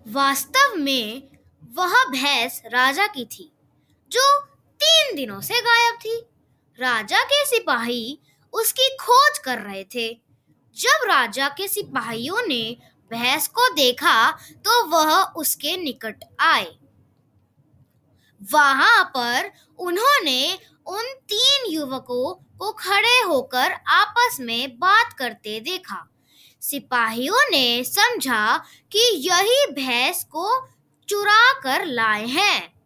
वास्तव में वह भैंस राजा की थी, जो 3 दिनों से गायब थी। राजा के सिपाही उसकी खोज कर रहे थे। जब राजा के सिपाहियों ने भैंस को देखा, तो वह उसके निकट आए। वहां पर उन्होंने उन 3 युवकों को खड़े होकर आपस में बात करते देखा। सिपाहियों ने समझा कि यही भैंस को चुरा कर लाए हैं।